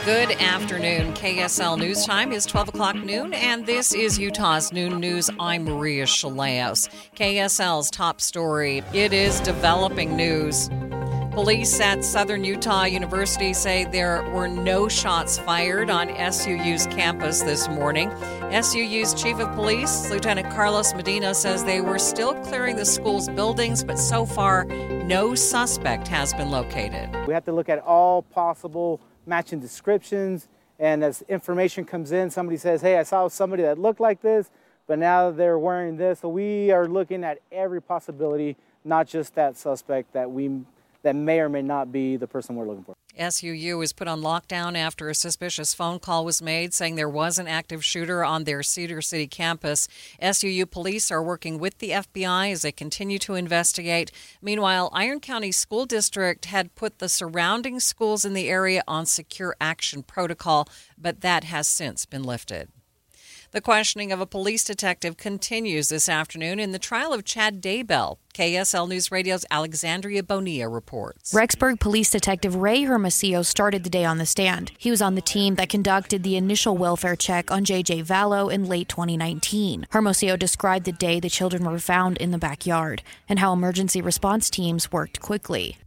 Good afternoon. KSL News Time is 12 o'clock noon, and this is Utah's Noon News. I'm Maria Chaleos. KSL's top story. It is developing news. Police at Southern Utah University say there were no shots fired on SUU's campus this morning. SUU's Chief of Police, Lieutenant Carlos Medina, says they were still clearing the school's buildings, but so far, no suspect has been located. We have to look at all possible matching descriptions, and as information comes in, somebody says, hey, I saw somebody that looked like this, but now they're wearing this. So we are looking at every possibility, not just that suspect that may or may not be the person we're looking for. SUU was put on lockdown after a suspicious phone call was made saying there was an active shooter on their Cedar City campus. SUU police are working with the FBI as they continue to investigate. Meanwhile, Iron County School District had put the surrounding schools in the area on secure action protocol, but that has since been lifted. The questioning of a police detective continues this afternoon in the trial of Chad Daybell. KSL News Radio's Alexandria Bonilla reports. Rexburg Police Detective Ray Hermosillo started the day on the stand. He was on the team that conducted the initial welfare check on J.J. Vallow in late 2019. Hermosillo described the day the children were found in the backyard and how emergency response teams worked quickly.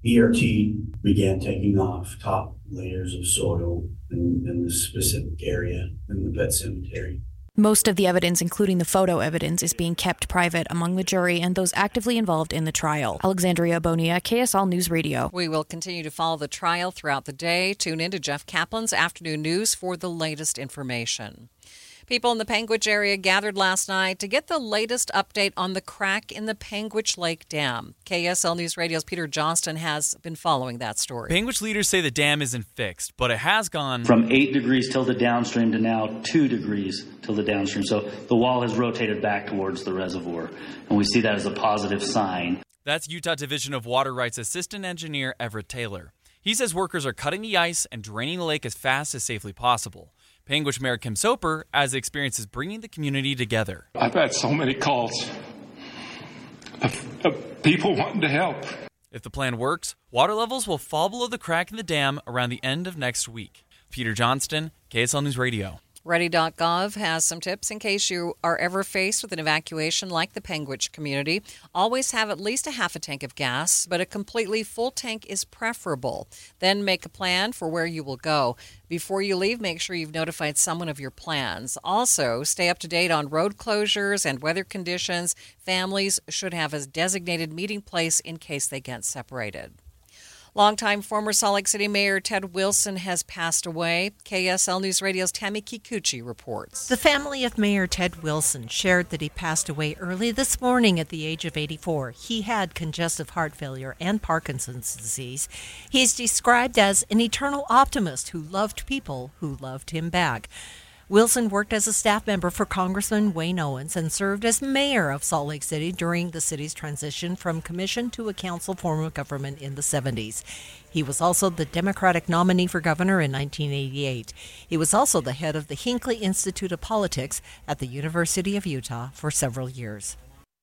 ERT began taking off top layers of soil in the specific area in the pet cemetery. Most of the evidence, including the photo evidence, is being kept private among the jury and those actively involved in the trial. Alexandria Bonilla, KSL News Radio. We will continue to follow the trial throughout the day. Tune in to Jeff Kaplan's Afternoon News for the latest information. People in the Panguitch area gathered last night to get the latest update on the crack in the Panguitch Lake Dam. KSL News Radio's Peter Johnston has been following that story. Panguitch leaders say the dam isn't fixed, but it has gone from 8 degrees till the downstream to now 2 degrees till the downstream. So the wall has rotated back towards the reservoir, and we see that as a positive sign. That's Utah Division of Water Rights Assistant Engineer Everett Taylor. He says workers are cutting the ice and draining the lake as fast as safely possible. Panguitch Mayor Kim Soper as the experience is bringing the community together. I've had so many calls of people wanting to help. If the plan works, water levels will fall below the crack in the dam around the end of next week. Peter Johnston, KSL News Radio. Ready.gov has some tips in case you are ever faced with an evacuation like the Panguitch community. Always have at least a half a tank of gas, but a completely full tank is preferable. Then make a plan for where you will go. Before you leave, make sure you've notified someone of your plans. Also, stay up to date on road closures and weather conditions. Families should have a designated meeting place in case they get separated. Longtime former Salt Lake City Mayor Ted Wilson has passed away. KSL News Radio's Tammy Kikuchi reports. The family of Mayor Ted Wilson shared that he passed away early this morning at the age of 84. He had congestive heart failure and Parkinson's disease. He is described as an eternal optimist who loved people who loved him back. Wilson worked as a staff member for Congressman Wayne Owens and served as mayor of Salt Lake City during the city's transition from commission to a council form of government in the 70s. He was also the Democratic nominee for governor in 1988. He was also the head of the Hinckley Institute of Politics at the University of Utah for several years.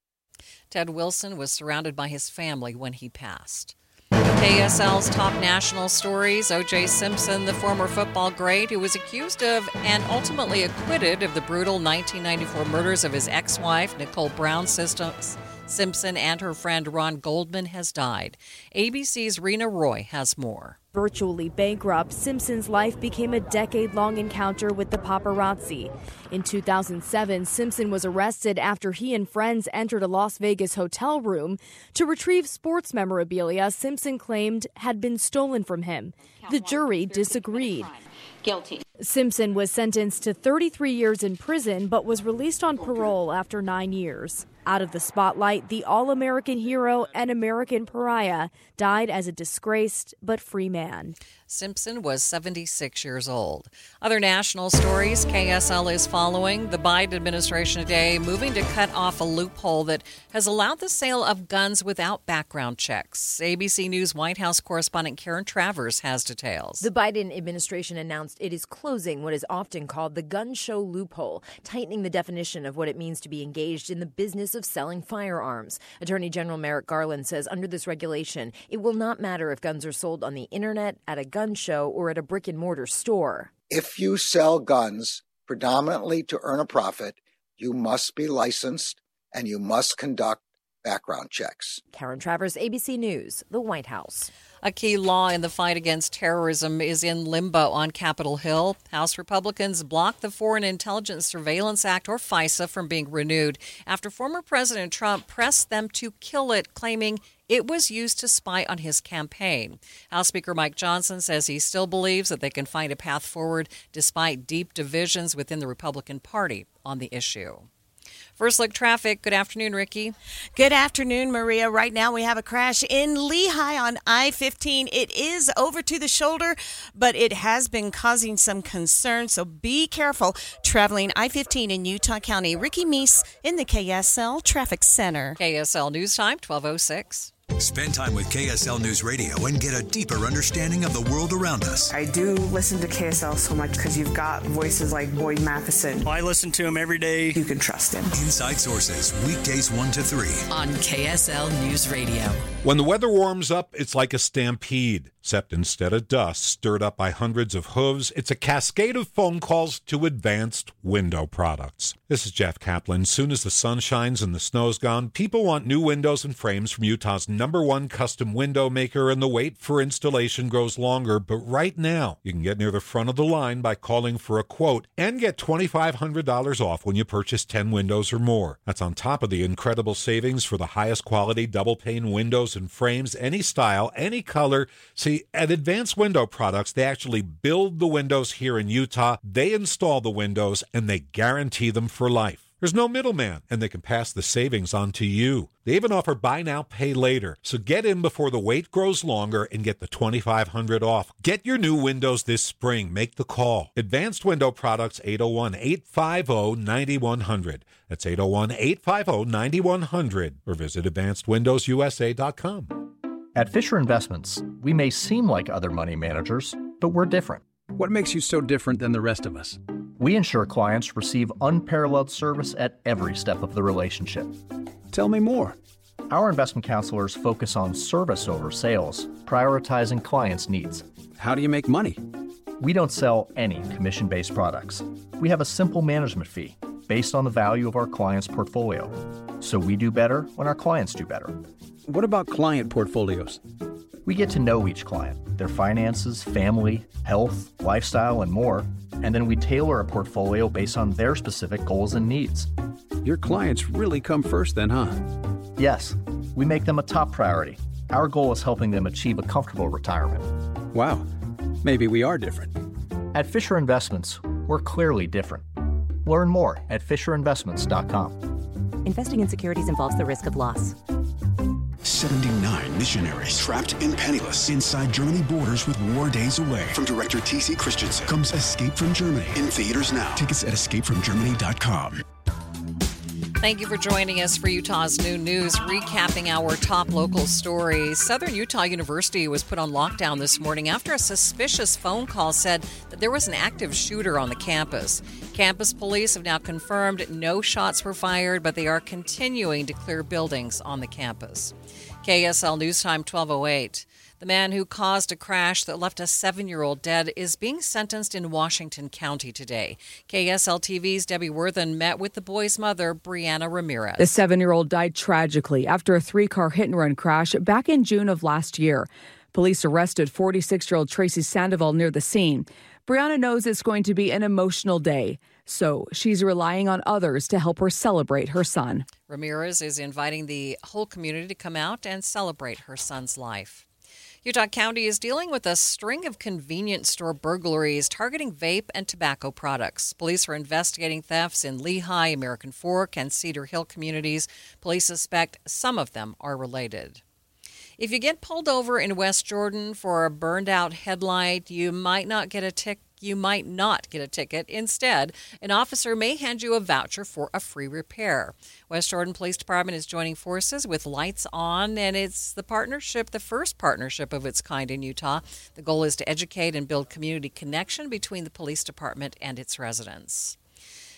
Ted Wilson was surrounded by his family when he passed. KSL's top national stories. O.J. Simpson, the former football great who was accused of and ultimately acquitted of the brutal 1994 murders of his ex-wife, Nicole Brown Simpson, and her friend Ron Goldman, has died. ABC's Rena Roy has more. Virtually bankrupt, Simpson's life became a decade-long encounter with the paparazzi. In 2007, Simpson was arrested after he and friends entered a Las Vegas hotel room to retrieve sports memorabilia Simpson claimed had been stolen from him. The jury disagreed. Guilty. Simpson was sentenced to 33 years in prison but was released on parole after 9 years. Out of the spotlight, the all-American hero and American pariah died as a disgraced but free man. Simpson was 76 years old. Other national stories KSL is following. The Biden administration today moving to cut off a loophole that has allowed the sale of guns without background checks. ABC News White House correspondent Karen Travers has details. The Biden administration announced it is closing what is often called the gun show loophole, tightening the definition of what it means to be engaged in the business of selling firearms. Attorney General Merrick Garland says under this regulation, it will not matter if guns are sold on the internet, at a gun show or at a brick-and-mortar store. If you sell guns predominantly to earn a profit, you must be licensed and you must conduct background checks. Karen Travers, ABC News, the White House. A key law in the fight against terrorism is in limbo on Capitol Hill. House Republicans blocked the Foreign Intelligence Surveillance Act, or FISA, from being renewed after former President Trump pressed them to kill it, claiming it was used to spy on his campaign. House Speaker Mike Johnson says he still believes that they can find a path forward despite deep divisions within the Republican Party on the issue. First Look Traffic. Good afternoon, Ricky. Good afternoon, Maria. Right now we have a crash in Lehigh on I-15. It is over to the shoulder, but it has been causing some concern, so be careful traveling I-15 in Utah County. Ricky Meese in the KSL Traffic Center. KSL News Time, 12:06. Spend time with KSL News Radio and get a deeper understanding of the world around us. I do listen to KSL so much because you've got voices like Boyd Matheson. I listen to him every day. You can trust him. Inside Sources, weekdays 1 to 3 on KSL News Radio. When the weather warms up, it's like a stampede, except instead of dust stirred up by hundreds of hooves, it's a cascade of phone calls to Advanced Window Products. This is Jeff Kaplan. Soon as the sun shines and the snow's gone, people want new windows and frames from Utah's #1 custom window maker, and the wait for installation grows longer. But right now, you can get near the front of the line by calling for a quote and get $2,500 off when you purchase 10 windows or more. That's on top of the incredible savings for the highest quality double-pane windows and frames, any style, any color. See, at Advanced Window Products, they actually build the windows here in Utah, they install the windows, and they guarantee them for life. There's no middleman, and they can pass the savings on to you. They even offer buy now, pay later. So get in before the wait grows longer and get the $2,500 off. Get your new windows this spring. Make the call. Advanced Window Products, 801-850-9100. That's 801-850-9100. Or visit AdvancedWindowsUSA.com. At Fisher Investments, we may seem like other money managers, but we're different. What makes you so different than the rest of us? We ensure clients receive unparalleled service at every step of the relationship. Tell me more. Our investment counselors focus on service over sales, prioritizing clients' needs. How do you make money? We don't sell any commission-based products. We have a simple management fee based on the value of our clients' portfolio. So we do better when our clients do better. What about client portfolios? We get to know each client, their finances, family, health, lifestyle, and more, and then we tailor a portfolio based on their specific goals and needs. Your clients really come first then, huh? Yes, we make them a top priority. Our goal is helping them achieve a comfortable retirement. Wow, maybe we are different. At Fisher Investments, we're clearly different. Learn more at FisherInvestments.com. Investing in securities involves the risk of loss. 79 missionaries trapped and penniless inside Germany borders with war days away. From director T.C. Christensen comes Escape from Germany in theaters now. Tickets at escapefromgermany.com. Thank you for joining us for Utah's Noon News, recapping our top local stories. Southern Utah University was put on lockdown this morning after a suspicious phone call said that there was an active shooter on the campus. Campus police have now confirmed no shots were fired, but they are continuing to clear buildings on the campus. KSL News Time, 12:08. The man who caused a crash that left a 7-year-old dead is being sentenced in Washington County today. KSL TV's Debbie Worthen met with the boy's mother, Brianna Ramirez. The 7-year-old died tragically after a 3-car hit-and-run crash back in June of last year. Police arrested 46-year-old Tracy Sandoval near the scene. Brianna knows it's going to be an emotional day, so she's relying on others to help her celebrate her son. Ramirez is inviting the whole community to come out and celebrate her son's life. Utah County is dealing with a string of convenience store burglaries targeting vape and tobacco products. Police are investigating thefts in Lehigh, American Fork, and Cedar Hill communities. Police suspect some of them are related. If you get pulled over in West Jordan for a burned-out headlight, you might not get a ticket. Instead, an officer may hand you a voucher for a free repair. West Jordan Police Department is joining forces with Lights On, and it's the first partnership of its kind in Utah. The goal is to educate and build community connection between the police department and its residents.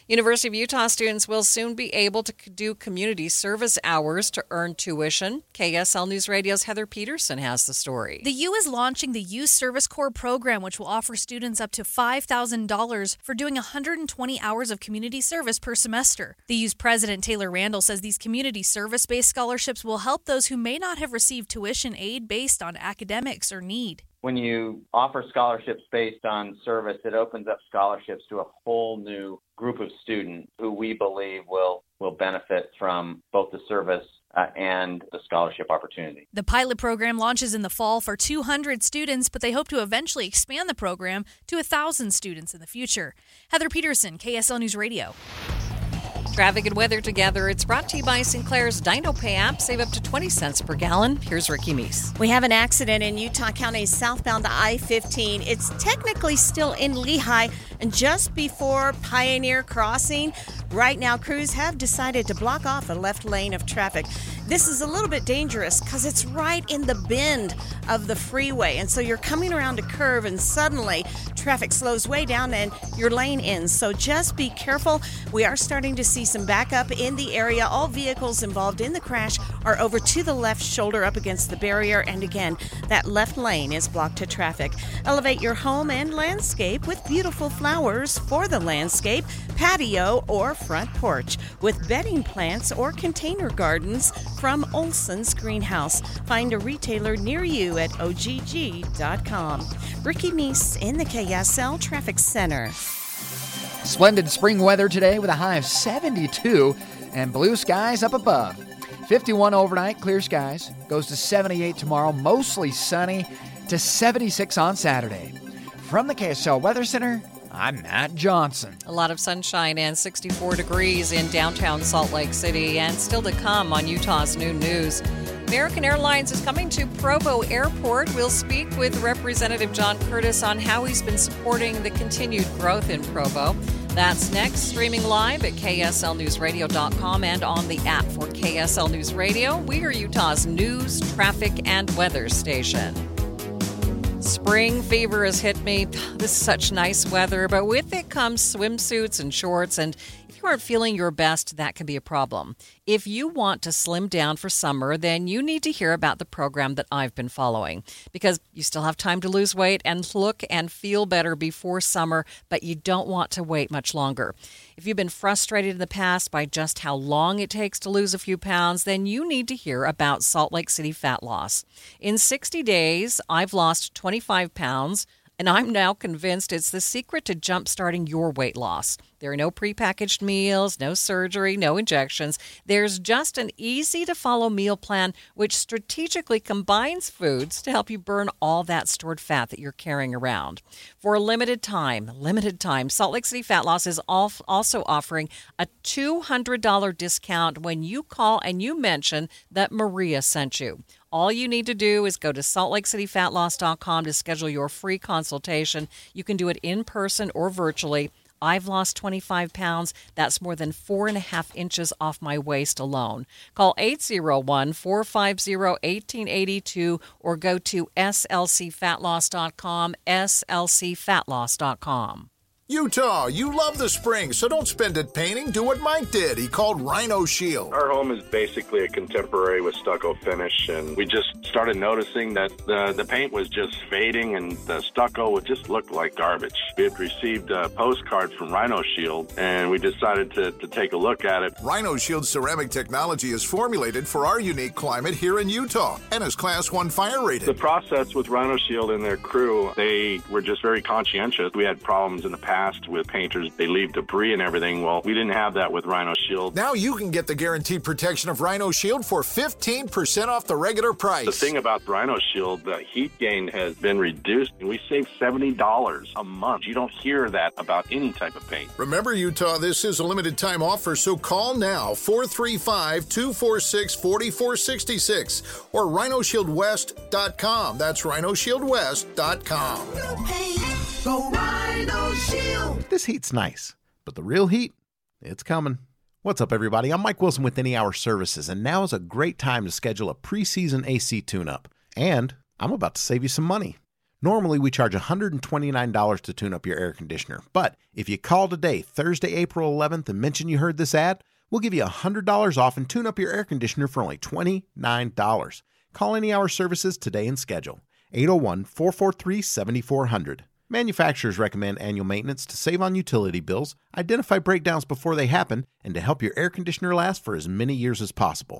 University of Utah students will soon be able to do community service hours to earn tuition. KSL News Radio's Heather Peterson has the story. The U is launching the Youth Service Corps program, which will offer students up to $5,000 for doing 120 hours of community service per semester. The U's president, Taylor Randall, says these community service-based scholarships will help those who may not have received tuition aid based on academics or need. When you offer scholarships based on service, it opens up scholarships to a whole new group of students who we believe will benefit from both the service and the scholarship opportunity. The pilot program launches in the fall for 200 students, but they hope to eventually expand the program to 1,000 students in the future. Heather Peterson, KSL News Radio. Traffic and weather together. It's brought to you by Sinclair's Dino Pay app. Save up to 20 cents per gallon. Here's Ricky Meese. We have an accident in Utah County southbound I-15. It's technically still in Lehi and just before Pioneer Crossing. Right now, crews have decided to block off a left lane of traffic. This is a little bit dangerous because it's right in the bend of the freeway. And so you're coming around a curve and suddenly traffic slows way down and your lane ends. So just be careful. We are starting to see some backup in the area. All vehicles involved in the crash are over to the left shoulder up against the barrier. And again, that left lane is blocked to traffic. Elevate your home and landscape with beautiful flowers for the landscape, patio, or front porch with bedding plants or container gardens from Olson's Greenhouse. Find a retailer near you at ogg.com. Ricky Meese in the KSL Traffic Center. Splendid spring weather today with a high of 72 and blue skies up above. 51 overnight, clear skies. Goes to 78 tomorrow, mostly sunny, to 76 on Saturday. From the KSL Weather Center, I'm Matt Johnson. A lot of sunshine and 64 degrees in downtown Salt Lake City, and still to come on Utah's Noon News. American Airlines is coming to Provo Airport. We'll speak with Representative John Curtis on how he's been supporting the continued growth in Provo. That's next, streaming live at KSLNewsRadio.com and on the app for KSL News Radio. We are Utah's news, traffic, and weather station. Spring fever has hit me. This is such nice weather, but with it comes swimsuits and shorts, and if you aren't feeling your best, that can be a problem. If you want to slim down for summer, then you need to hear about the program that I've been following, because you still have time to lose weight and look and feel better before summer, but you don't want to wait much longer. If you've been frustrated in the past by just how long it takes to lose a few pounds, then you need to hear about Salt Lake City Fat Loss. In 60 days, I've lost 25 pounds, and I'm now convinced it's the secret to jump-starting your weight loss. There are no prepackaged meals, no surgery, no injections. There's just an easy-to-follow meal plan which strategically combines foods to help you burn all that stored fat that you're carrying around. For a limited time, Salt Lake City Fat Loss is also offering a $200 discount when you call and you mention that Maria sent you. All you need to do is go to saltlakecityfatloss.com to schedule your free consultation. You can do it in person or virtually. I've lost 25 pounds. That's more than 4.5 inches off my waist alone. Call 801-450-1882 or go to slcfatloss.com, slcfatloss.com. Utah, you love the spring, so don't spend it painting. Do what Mike did. He called Rhino Shield. Our home is basically a contemporary with stucco finish, and we just started noticing that the paint was just fading and the stucco would just look like garbage. We had received a postcard from Rhino Shield, and we decided to take a look at it. Rhino Shield ceramic technology is formulated for our unique climate here in Utah and is Class 1 fire rated. The process with Rhino Shield and their crew, they were just very conscientious. We had problems in the past with painters. They leave debris and everything. Well, we didn't have that with Rhino Shield. Now you can get the guaranteed protection of Rhino Shield for 15% off the regular price. The thing about Rhino Shield, the heat gain has been reduced, and we save $70 a month. You don't hear that about any type of paint. Remember, Utah, this is a limited time offer, so call now, 435-246-4466 or rhinoshieldwest.com. That's rhinoshieldwest.com. Go Rhino Shield. This heat's nice, but the real heat, it's coming. What's up, everybody? I'm Mike Wilson with Any Hour Services, and now is a great time to schedule a preseason AC tune-up. And I'm about to save you some money. Normally, we charge $129 to tune up your air conditioner. But if you call today, Thursday, April 11th, and mention you heard this ad, we'll give you $100 off and tune up your air conditioner for only $29. Call Any Hour Services today and schedule 801-443-7400. Manufacturers recommend annual maintenance to save on utility bills, identify breakdowns before they happen, and to help your air conditioner last for as many years as possible.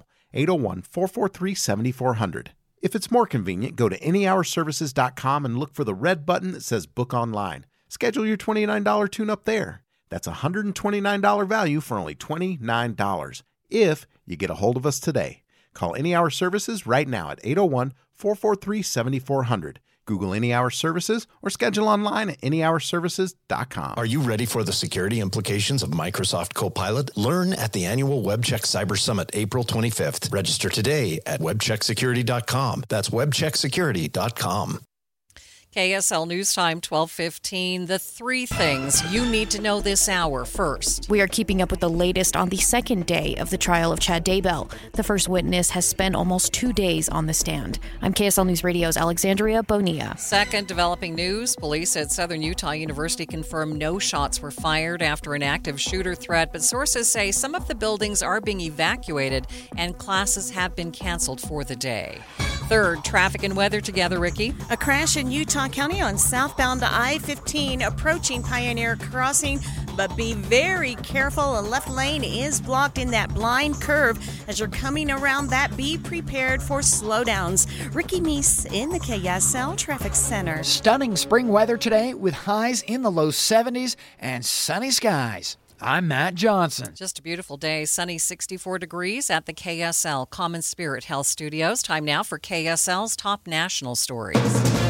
801-443-7400. If it's more convenient, go to anyhourservices.com and look for the red button that says Book Online. Schedule your $29 tune-up there. That's a $129 value for only $29 if you get a hold of us today. Call Any Hour Services right now at 801-443-7400. Google Any Hour Services or schedule online at anyhourservices.com. Are you ready for the security implications of Microsoft Copilot? Learn at the annual WebCheck Cyber Summit, April 25th. Register today at webchecksecurity.com. That's webchecksecurity.com. KSL News Time, 12:15. The three things you need to know this hour. First, we are keeping up with the latest on the second day of the trial of Chad Daybell. The first witness has spent almost 2 days on the stand. I'm KSL News Radio's Alexandria Bonilla. Second, developing news. Police at Southern Utah University confirmed no shots were fired after an active shooter threat, but sources say some of the buildings are being evacuated and classes have been canceled for the day. Third, traffic and weather together, Ricky. A crash in Utah County on southbound I-15 approaching Pioneer Crossing, but be very careful. A left lane is blocked in that blind curve. As you're coming around that, be prepared for slowdowns. Ricky Meese in the KSL Traffic Center. Stunning spring weather today with highs in the low 70s and sunny skies. I'm Matt Johnson. Just a beautiful day. Sunny 64 degrees at the KSL Common Spirit Health Studios. Time now for KSL's top national stories.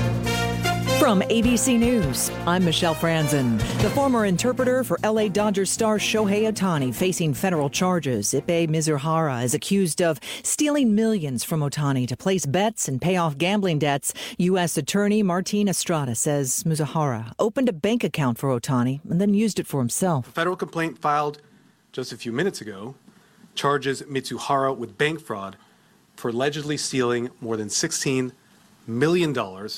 From ABC News, I'm Michelle Franzen. The former interpreter for LA Dodgers star Shohei Ohtani facing federal charges. Ippei Mizuhara is accused of stealing millions from Ohtani to place bets and pay off gambling debts. U.S. Attorney Martin Estrada says Mizuhara opened a bank account for Ohtani and then used it for himself. A federal complaint filed just a few minutes ago charges Mizuhara with bank fraud for allegedly stealing more than $16 million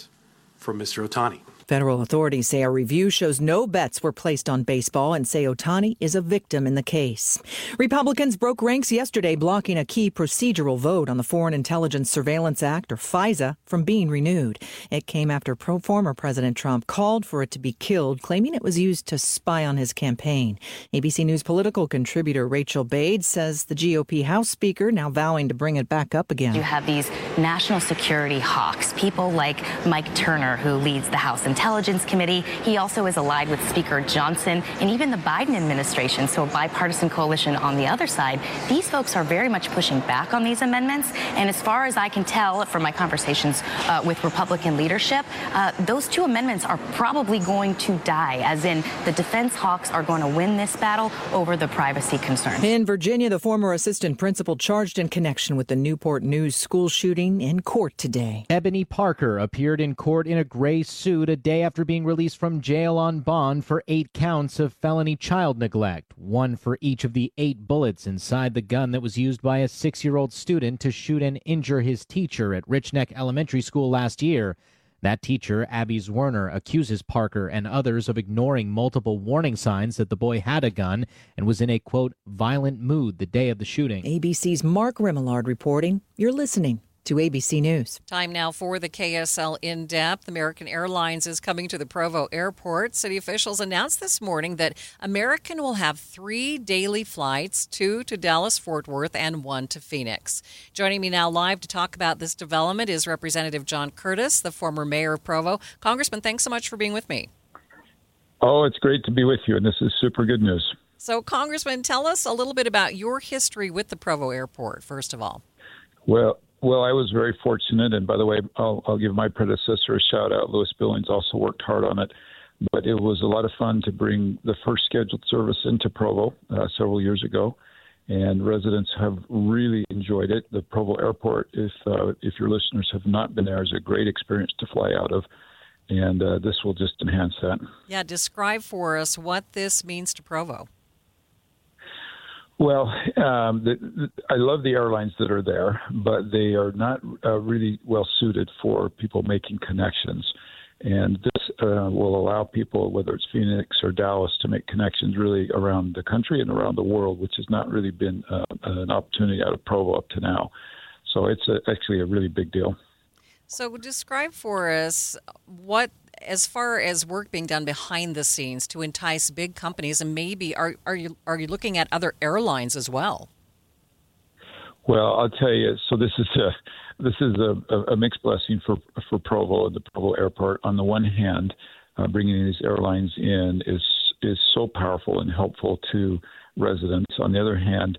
from Mr. Ohtani. Federal authorities say a review shows no bets were placed on baseball and say Ohtani is a victim in the case. Republicans broke ranks yesterday, blocking a key procedural vote on the Foreign Intelligence Surveillance Act, or FISA, from being renewed. It came after former President Trump called for it to be killed, claiming it was used to spy on his campaign. ABC News political contributor Rachel Bade says the GOP House Speaker now vowing to bring it back up again. You have these national security hawks, people like Mike Turner, who leads the House Intelligence Committee. He also is allied with Speaker Johnson and even the Biden administration, so a bipartisan coalition on the other side. These folks are very much pushing back on these amendments, and as far as I can tell from my conversations with Republican leadership, those two amendments are probably going to die, as in the defense hawks are going to win this battle over the privacy concerns. In Virginia, the former assistant principal charged in connection with the Newport News school shooting in court today. Ebony Parker appeared in court in a gray suit a day after being released from jail on bond for 8 counts of felony child neglect, one for each of the 8 bullets inside the gun that was used by a 6-year-old student to shoot and injure his teacher at Rich Neck Elementary School last year. That teacher, Abby Zwerner, accuses Parker and others of ignoring multiple warning signs that the boy had a gun and was in a, quote, violent mood the day of the shooting. ABC's Mark Rimillard reporting. You're listening to ABC News. Time now for the KSL In-Depth. American Airlines is coming to the Provo Airport. City officials announced this morning that American will have 3 daily flights, 2 to Dallas-Fort Worth and 1 to Phoenix. Joining me now live to talk about this development is Representative John Curtis, the former mayor of Provo. Congressman, thanks so much for being with me. Oh, it's great to be with you, and this is super good news. So, Congressman, tell us a little bit about your history with the Provo Airport, first of all. Well, I was very fortunate, and by the way, I'll give my predecessor a shout-out. Louis Billings also worked hard on it, but it was a lot of fun to bring the first scheduled service into Provo several years ago, and residents have really enjoyed it. The Provo Airport, if your listeners have not been there, is a great experience to fly out of, and this will just enhance that. Yeah, describe for us what this means to Provo. Well, I love the airlines that are there, but they are not really well suited for people making connections. And this will allow people, whether it's Phoenix or Dallas, to make connections really around the country and around the world, which has not really been an opportunity out of Provo up to now. So it's actually a really big deal. So describe for us what, as far as work being done behind the scenes to entice big companies, and maybe are you looking at other airlines as well? Well, I'll tell you. So this is a mixed blessing for Provo and the Provo Airport. On the one hand, bringing these airlines in is so powerful and helpful to residents. On the other hand,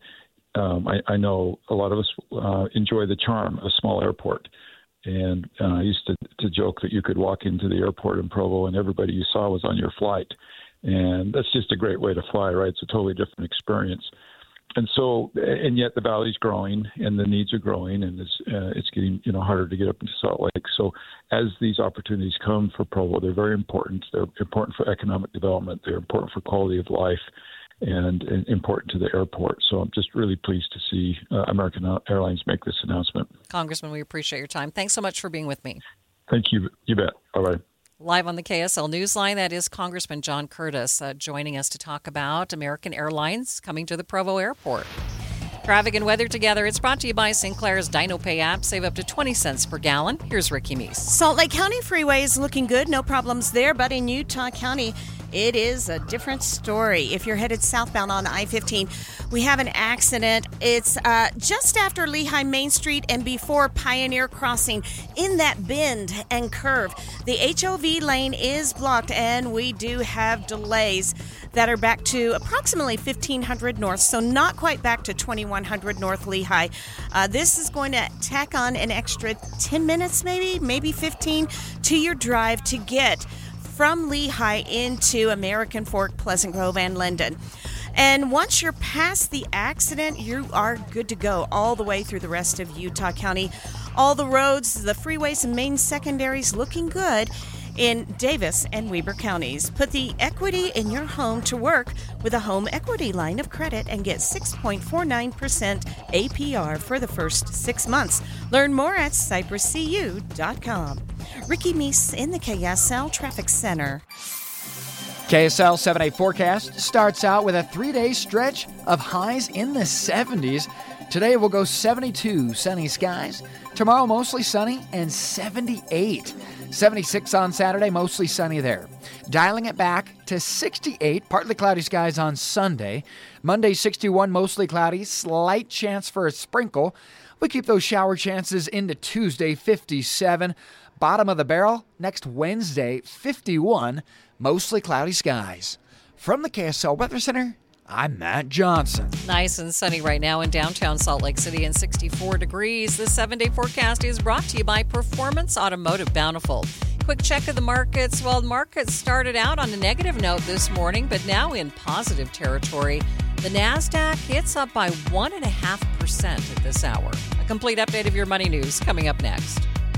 I know a lot of us enjoy the charm of a small airport. And I used to joke that you could walk into the airport in Provo and everybody you saw was on your flight. And that's just a great way to fly, right? It's a totally different experience. And so, and yet the valley's growing and the needs are growing, and it's getting harder to get up into Salt Lake. So as these opportunities come for Provo, they're very important. They're important for economic development. They're important for quality of life, and important to the airport. So I'm just really pleased to see American Airlines make this announcement. Congressman, we appreciate your time. Thanks so much for being with me. Thank you. You bet. Bye-bye. Live on the KSL Newsline, that is Congressman John Curtis joining us to talk about American Airlines coming to the Provo Airport. Traffic and weather together. It's brought to you by Sinclair's DinoPay app. Save up to 20 cents per gallon. Here's Ricky Meese. Salt Lake County Freeway is looking good. No problems there. But in Utah County, it is a different story. If you're headed southbound on I-15, we have an accident. It's just after Lehigh Main Street and before Pioneer Crossing in that bend and curve. The HOV lane is blocked, and we do have delays that are back to approximately 1500 north, so not quite back to 2100 north Lehigh. This is going to tack on an extra 10 minutes, maybe 15 to your drive to get from Lehigh into American Fork, Pleasant Grove, and Linden. And once you're past the accident, you are good to go all the way through the rest of Utah County. All the roads, the freeways, and main secondaries looking good in Davis and Weber counties. Put the equity in your home to work with a home equity line of credit and get 6.49% APR for the first 6 months. Learn more at cypresscu.com. Ricky Meese in the KSL Traffic Center. KSL 7-day forecast starts out with a 3-day stretch of highs in the 70s. Today we'll go 72, sunny skies. Tomorrow mostly sunny and 78. 76 on Saturday, mostly sunny there. Dialing it back to 68, partly cloudy skies on Sunday. Monday 61, mostly cloudy, slight chance for a sprinkle. We keep those shower chances into Tuesday, 57. Bottom of the barrel, next Wednesday, 51, mostly cloudy skies. From the KSL Weather Center, I'm Matt Johnson. Nice and sunny right now in downtown Salt Lake City and 64 degrees. The 7-day forecast is brought to you by Performance Automotive Bountiful. Quick check of the markets. Well, the markets started out on a negative note this morning, but now in positive territory. The NASDAQ, it's up by 1.5% at this hour. A complete update of your money news coming up next.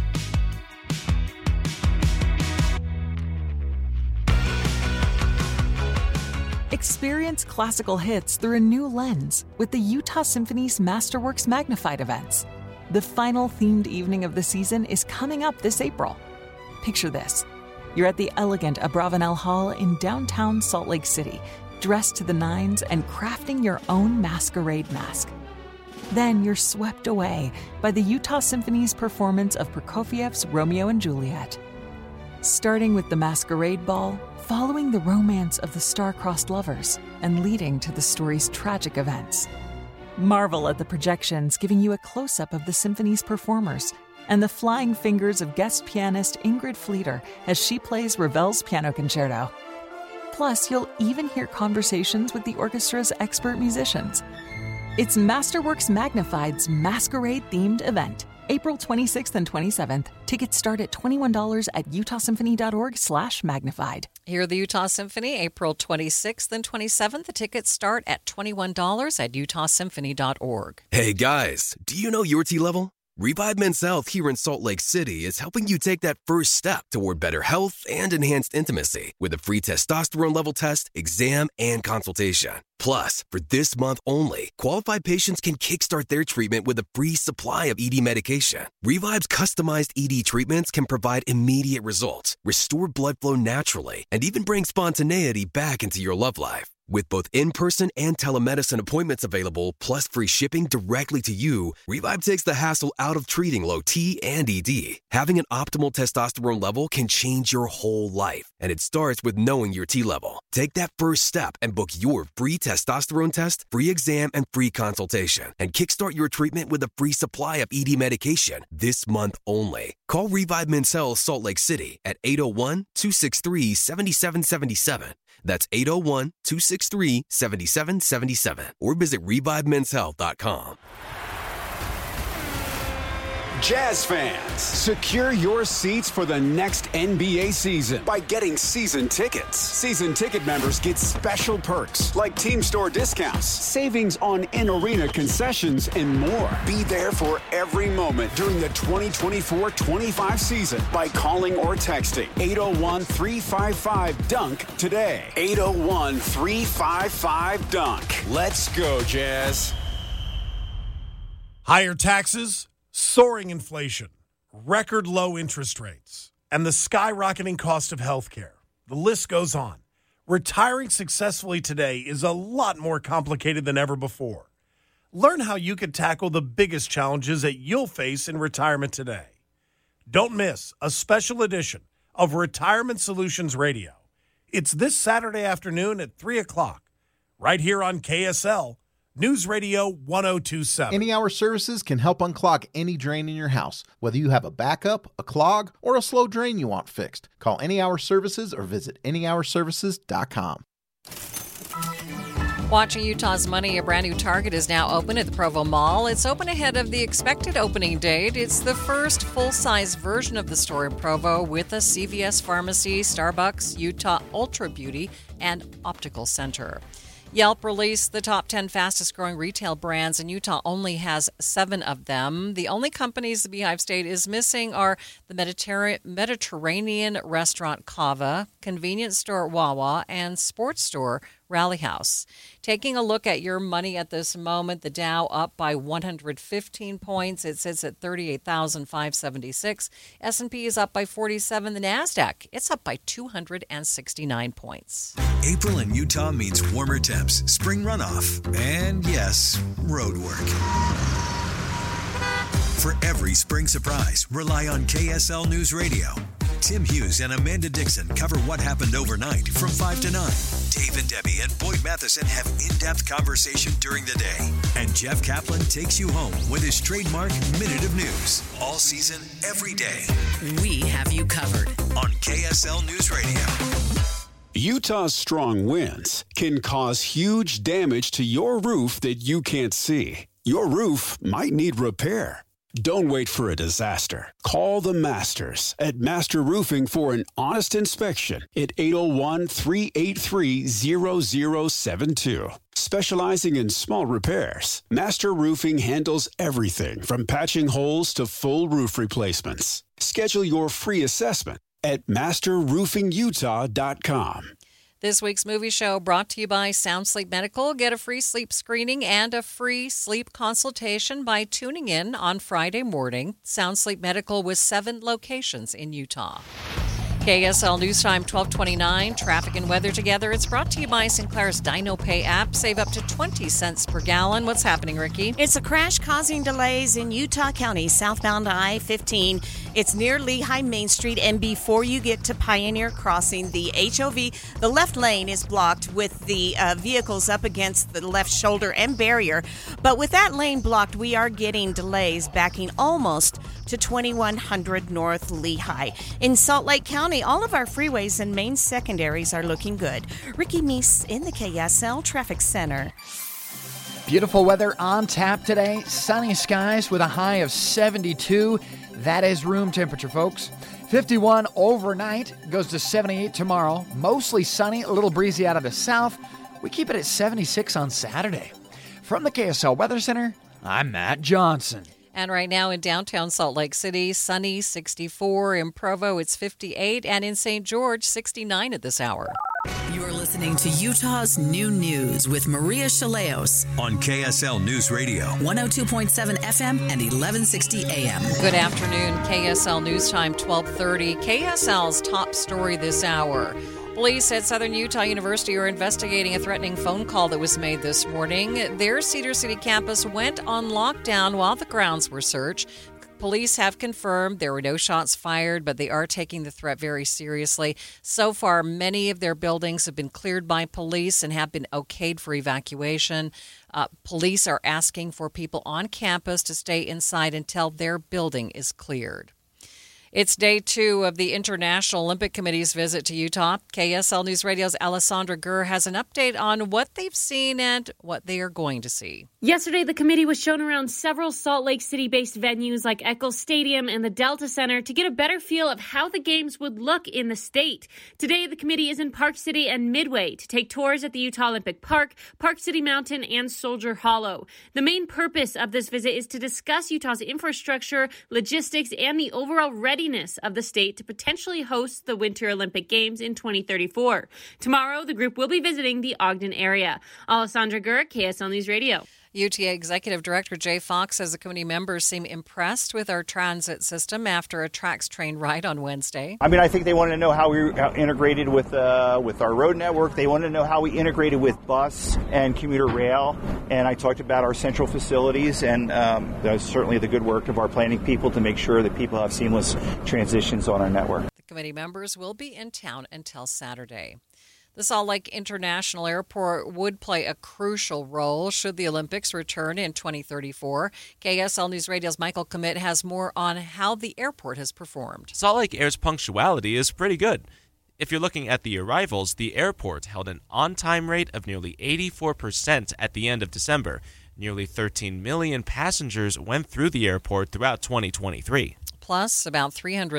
Experience classical hits through a new lens with the Utah Symphony's Masterworks Magnified events. The final themed evening of the season is coming up this April. Picture this. You're at the elegant Abravanel Hall in downtown Salt Lake City, dressed to the nines and crafting your own masquerade mask. Then you're swept away by the Utah Symphony's performance of Prokofiev's Romeo and Juliet. Starting with the Masquerade Ball, following the romance of the star-crossed lovers, and leading to the story's tragic events. Marvel at the projections giving you a close-up of the symphony's performers and the flying fingers of guest pianist Ingrid Fleeter as she plays Ravel's Piano Concerto. Plus, you'll even hear conversations with the orchestra's expert musicians. It's Masterworks Magnified's Masquerade-themed event, April 26th and 27th. Tickets start at $21 at utahsymphony.org/magnified. Hear the Utah Symphony, April 26th and 27th. The tickets start at $21 at utahsymphony.org. Hey guys, do you know your T-level? Revive Men's Health here in Salt Lake City is helping you take that first step toward better health and enhanced intimacy with a free testosterone level test, exam, and consultation. Plus, for this month only, qualified patients can kickstart their treatment with a free supply of ED medication. Revive's customized ED treatments can provide immediate results, restore blood flow naturally, and even bring spontaneity back into your love life. With both in-person and telemedicine appointments available, plus free shipping directly to you, Revive takes the hassle out of treating low T and ED. Having an optimal testosterone level can change your whole life, and it starts with knowing your T level. Take that first step and book your free testosterone test, free exam, and free consultation, and kickstart your treatment with a free supply of ED medication this month only. Call Revive Men's Health Salt Lake City at 801-263-7777. That's 801-263-7777. Or visit ReviveMen'sHealth.com. Jazz fans, secure your seats for the next NBA season by getting season tickets. Season ticket members get special perks like team store discounts, savings on in-arena concessions, and more. Be there for every moment during the 2024-25 season by calling or texting 801-355-DUNK today. 801-355-DUNK. Let's go, Jazz. Higher taxes, soaring inflation, record low interest rates, and the skyrocketing cost of healthcare. The list goes on. Retiring successfully today is a lot more complicated than ever before. Learn how you can tackle the biggest challenges that you'll face in retirement today. Don't miss a special edition of Retirement Solutions Radio. It's this Saturday afternoon at 3 o'clock, right here on KSL News Radio 1027. Any Hour Services can help unclog any drain in your house, whether you have a backup, a clog, or a slow drain you want fixed. Call Any Hour Services or visit anyhourservices.com. Watching Utah's Money, a brand new Target is now open at the Provo Mall. It's open ahead of the expected opening date. It's the first full-size version of the store in Provo with a CVS Pharmacy, Starbucks, Utah Ultra Beauty, and Optical Center. Yelp released the top 10 fastest-growing retail brands, and Utah only has 7 of them. The only companies the Beehive State is missing are the Mediterranean restaurant Cava, convenience store Wawa, and sports store Rally House. Taking a look at your money at this moment, the Dow up by 115 points. It sits at 38,576. S&P is up by 47. The NASDAQ, it's up by 269 points. April in Utah means warmer temps, spring runoff, and yes, road work. For every spring surprise, rely on KSL News Radio. Tim Hughes and Amanda Dixon cover what happened overnight from 5 to 9. Dave and Debbie and Boyd Matheson have in-depth conversation during the day. And Jeff Kaplan takes you home with his trademark Minute of News. All season, every day. We have you covered on KSL News Radio. Utah's strong winds can cause huge damage to your roof that you can't see. Your roof might need repair. Don't wait for a disaster. Call the Masters at Master Roofing for an honest inspection at 801-383-0072. Specializing in small repairs, Master Roofing handles everything from patching holes to full roof replacements. Schedule your free assessment at masterroofingutah.com. This week's movie show brought to you by Sound Sleep Medical. Get a free sleep screening and a free sleep consultation by tuning in on Friday morning. Sound Sleep Medical with 7 locations in Utah. KSL News Time 1229, traffic and weather together. It's brought to you by Sinclair's Dino Pay app. Save up to 20 cents per gallon. What's happening, Ricky? It's a crash causing delays in Utah County, southbound I-15. It's near Lehigh Main Street, and before you get to Pioneer Crossing, the HOV, the left lane is blocked with the vehicles up against the left shoulder and barrier. But with that lane blocked, we are getting delays backing almost to 2100 North Lehigh. In Salt Lake County, all of our freeways and main secondaries are looking good. Ricky Meese in the KSL Traffic Center. Beautiful weather on tap today. Sunny skies with a high of 72. That is room temperature, folks. 51 overnight, goes to 78 tomorrow. Mostly sunny, a little breezy out of the south. We keep it at 76 on Saturday. From the KSL Weather Center, I'm Matt Johnson. And right now in downtown Salt Lake City, sunny, 64. In Provo, it's 58. And in St. George, 69 at this hour. You're listening to Utah's New News with Maria Chaleos on KSL News Radio, 102.7 FM and 1160 AM. Good afternoon. KSL News Time, 12:30. KSL's top story this hour. Police at Southern Utah University are investigating a threatening phone call that was made this morning. Their Cedar City campus went on lockdown while the grounds were searched. Police have confirmed there were no shots fired, but they are taking the threat very seriously. So far, many of their buildings have been cleared by police and have been okayed for evacuation. Police are asking for people on campus to stay inside until their building is cleared. It's day 2 of the International Olympic Committee's visit to Utah. KSL News Radio's Alessandra Gurr has an update on what they've seen and what they are going to see. Yesterday, the committee was shown around several Salt Lake City-based venues like Eccles Stadium and the Delta Center to get a better feel of how the games would look in the state. Today, the committee is in Park City and Midway to take tours at the Utah Olympic Park, Park City Mountain, and Soldier Hollow. The main purpose of this visit is to discuss Utah's infrastructure, logistics, and the overall readiness of the state to potentially host the Winter Olympic Games in 2034. Tomorrow, the group will be visiting the Ogden area. Alessandra Gurr, KSL News Radio. UTA Executive Director Jay Fox says the committee members seem impressed with our transit system after a TRAX train ride on Wednesday. I think they wanted to know how we integrated with our road network. They wanted to know how we integrated with bus and commuter rail. And I talked about our central facilities, and that's certainly the good work of our planning people to make sure that people have seamless transitions on our network. The committee members will be in town until Saturday. The Salt Lake International Airport would play a crucial role should the Olympics return in 2034. KSL News Radio's Michael Commit has more on how the airport has performed. Salt Lake Air's punctuality is pretty good. If you're looking at the arrivals, the airport held an on-time rate of nearly 84% at the end of December. Nearly 13 million passengers went through the airport throughout 2023. Plus, about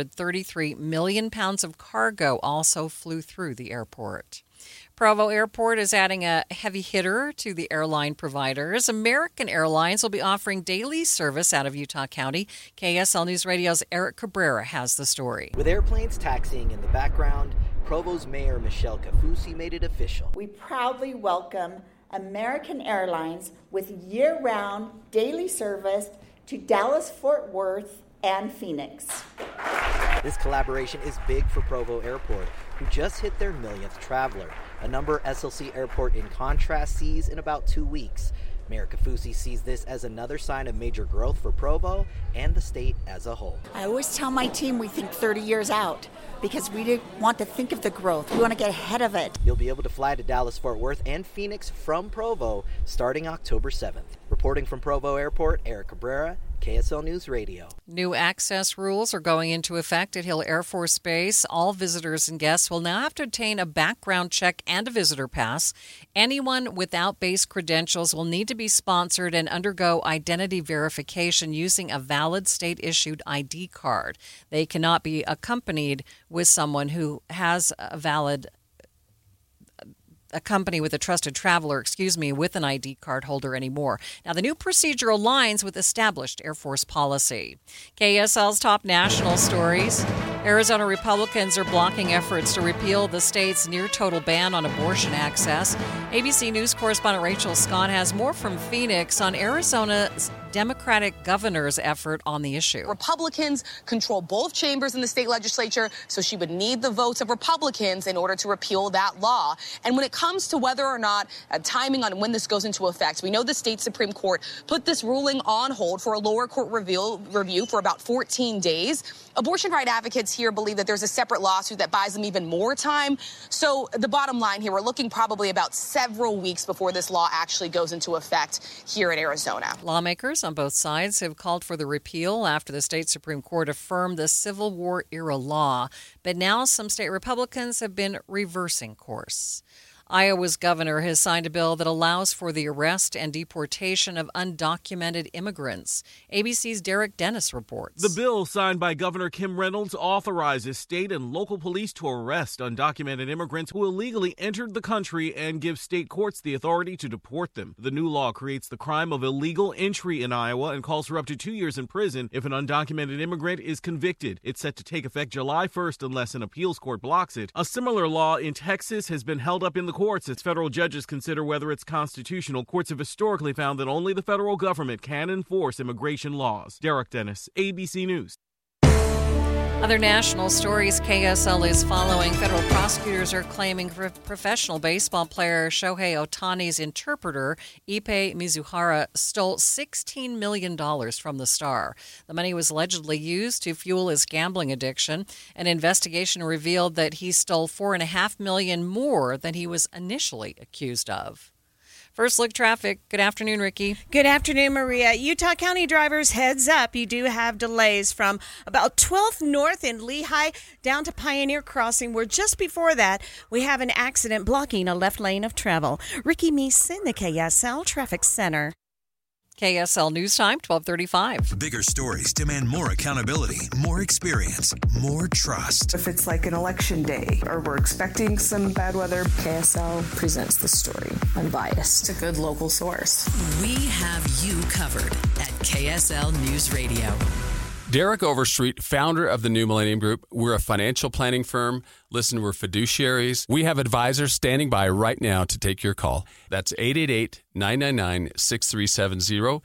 333 million pounds of cargo also flew through the airport. Provo Airport is adding a heavy hitter to the airline providers. American Airlines will be offering daily service out of Utah County. KSL News Radio's Eric Cabrera has the story. With airplanes taxiing in the background, Provo's Mayor Michelle Kafusi made it official. We proudly welcome American Airlines with year-round daily service to Dallas, Fort Worth, and Phoenix. This collaboration is big for Provo Airport, who just hit their millionth traveler, a number SLC Airport in contrast sees in about 2 weeks. Mayor Kafusi sees this as another sign of major growth for Provo and the state as a whole. I always tell my team we think 30 years out because we want to think of the growth. We want to get ahead of it. You'll be able to fly to Dallas, Fort Worth, and Phoenix from Provo starting October 7th. Reporting from Provo Airport, Eric Cabrera, KSL News Radio. New access rules are going into effect at Hill Air Force Base. All visitors and guests will now have to obtain a background check and a visitor pass. Anyone without base credentials will need to be sponsored and undergo identity verification using a valid state-issued ID card. They cannot be accompanied with someone who has a company with a trusted traveler, with an ID card holder anymore. Now, the new procedure aligns with established Air Force policy. KSL's top national stories. Arizona Republicans are blocking efforts to repeal the state's near-total ban on abortion access. ABC News correspondent Rachel Scott has more from Phoenix on Arizona's Democratic governor's effort on the issue. Republicans control both chambers in the state legislature, so she would need the votes of Republicans in order to repeal that law. And when it comes to whether or not timing on when this goes into effect, we know the state Supreme Court put this ruling on hold for a lower court review for about 14 days. Abortion right advocates here believe that there's a separate lawsuit that buys them even more time. So the bottom line here, we're looking probably about several weeks before this law actually goes into effect here in Arizona. Lawmakers on both sides have called for the repeal after the state Supreme Court affirmed the Civil War-era law. But now some state Republicans have been reversing course. Iowa's governor has signed a bill that allows for the arrest and deportation of undocumented immigrants. ABC's Derek Dennis reports. The bill, signed by Governor Kim Reynolds, authorizes state and local police to arrest undocumented immigrants who illegally entered the country and give state courts the authority to deport them. The new law creates the crime of illegal entry in Iowa and calls for up to 2 years in prison if an undocumented immigrant is convicted. It's set to take effect July 1st unless an appeals court blocks it. A similar law in Texas has been held up in the courts as federal judges consider whether it's constitutional. Courts have historically found that only the federal government can enforce immigration laws. Derek Dennis, ABC News. Other national stories KSL is following. Federal prosecutors are claiming professional baseball player Shohei Ohtani's interpreter, Ippei Mizuhara, stole $16 million from the star. The money was allegedly used to fuel his gambling addiction. An investigation revealed that he stole $4.5 million more than he was initially accused of. First Look Traffic. Good afternoon, Ricky. Good afternoon, Maria. Utah County drivers, heads up. You do have delays from about 12th North in Lehigh down to Pioneer Crossing, where just before that we have an accident blocking a left lane of travel. Ricky Meeson, the KSL Traffic Center. KSL News Time, 12:35. Bigger stories demand more accountability, more experience, more trust. If it's like an election day or we're expecting some bad weather, KSL presents the story. Unbiased. It's a good local source. We have you covered at KSL News Radio. Derek Overstreet, founder of the New Millennium Group. We're a financial planning firm. Listen, we're fiduciaries. We have advisors standing by right now to take your call. That's 888-999-6370.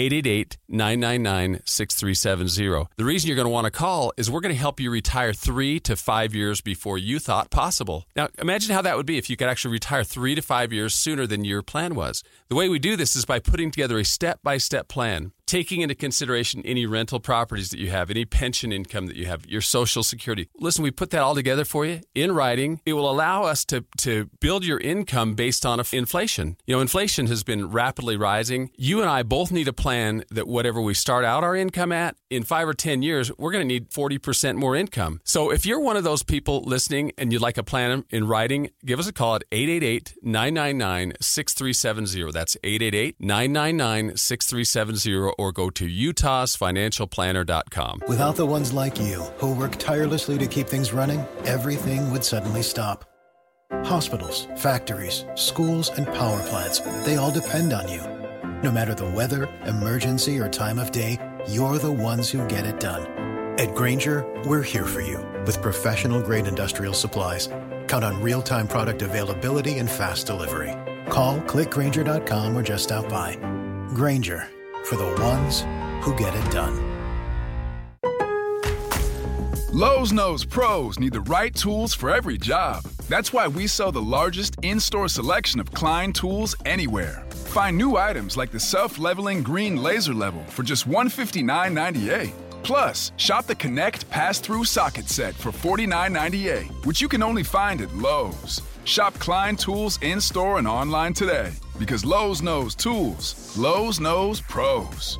888-999-6370. The reason you're going to want to call is we're going to help you retire 3 to 5 years before you thought possible. Now, imagine how that would be if you could actually retire 3 to 5 years sooner than your plan was. The way we do this is by putting together a step-by-step plan, taking into consideration any rental properties that you have, any pension income that you have, your Social Security. Listen, we put that all together for you in writing. It will allow us to build your income based on inflation. You know, inflation has been rapidly rising. You and I both need a plan that whatever we start out our income at, in 5 or 10 years, we're going to need 40% more income. So if you're one of those people listening and you'd like a plan in writing, give us a call at 888-999-6370. That's 888-999-6370, or go to utahsfinancialplanner.com. Without the ones like you who work tirelessly to keep things running, everything would suddenly stop. Hospitals, factories, schools, and power plants, they all depend on you. No matter the weather, emergency, or time of day, you're the ones who get it done. At Grainger, we're here for you with professional-grade industrial supplies. Count on real-time product availability and fast delivery. Call, click Grainger.com, or just stop by. Grainger, for the ones who get it done. Lowe's knows pros need the right tools for every job. That's why we sell the largest in-store selection of Klein tools anywhere. Find new items like the self-leveling green laser level for just $159.98. Plus, shop the Connect pass-through socket set for $49.98, which you can only find at Lowe's. Shop Klein tools in-store and online today, because Lowe's knows tools. Lowe's knows pros.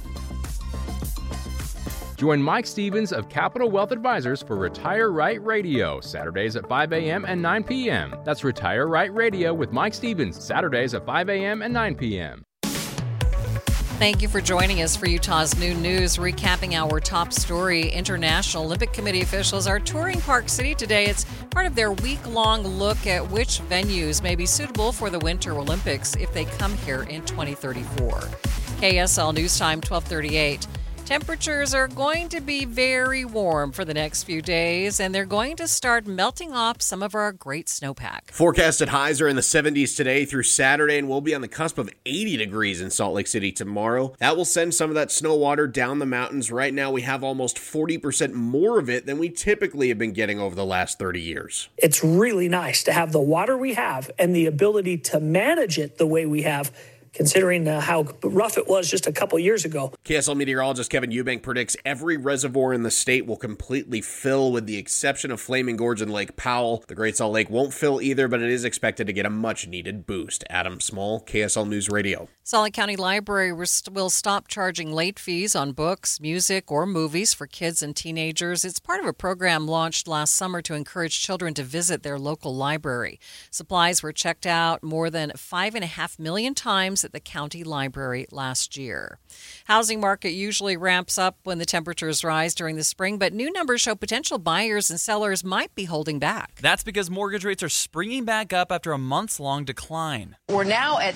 Join Mike Stevens of Capital Wealth Advisors for Retire Right Radio, Saturdays at 5 a.m. and 9 p.m. That's Retire Right Radio with Mike Stevens, Saturdays at 5 a.m. and 9 p.m. Thank you for joining us for Utah's Noon News. Recapping our top story, International Olympic Committee officials are touring Park City today. It's part of their week-long look at which venues may be suitable for the Winter Olympics if they come here in 2034. KSL News Time, 12:38. Temperatures are going to be very warm for the next few days, and they're going to start melting off some of our great snowpack. Forecasted highs are in the 70s today through Saturday, and we'll be on the cusp of 80 degrees in Salt Lake City tomorrow. That will send some of that snow water down the mountains. Right now, we have almost 40% more of it than we typically have been getting over the last 30 years. It's really nice to have the water we have and the ability to manage it the way we have, considering how rough it was just a couple years ago. KSL meteorologist Kevin Eubank predicts every reservoir in the state will completely fill with the exception of Flaming Gorge and Lake Powell. The Great Salt Lake won't fill either, but it is expected to get a much-needed boost. Adam Small, KSL News Radio. Salt Lake County Library will stop charging late fees on books, music, or movies for kids and teenagers. It's part of a program launched last summer to encourage children to visit their local library. Supplies were checked out more than 5.5 million times at the county library last year. Housing market usually ramps up when the temperatures rise during the spring, but new numbers show potential buyers and sellers might be holding back. That's because mortgage rates are springing back up after a months-long decline. We're now at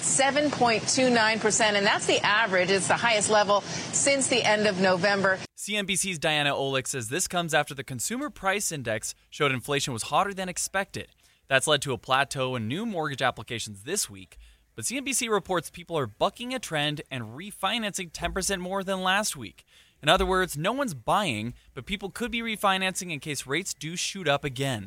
7.29%, and that's the average. It's the highest level since the end of November. CNBC's Diana Olick says this comes after the Consumer Price Index showed inflation was hotter than expected. That's led to a plateau in new mortgage applications this week. But CNBC reports people are bucking a trend and refinancing 10% more than last week. In other words, no one's buying, but people could be refinancing in case rates do shoot up again.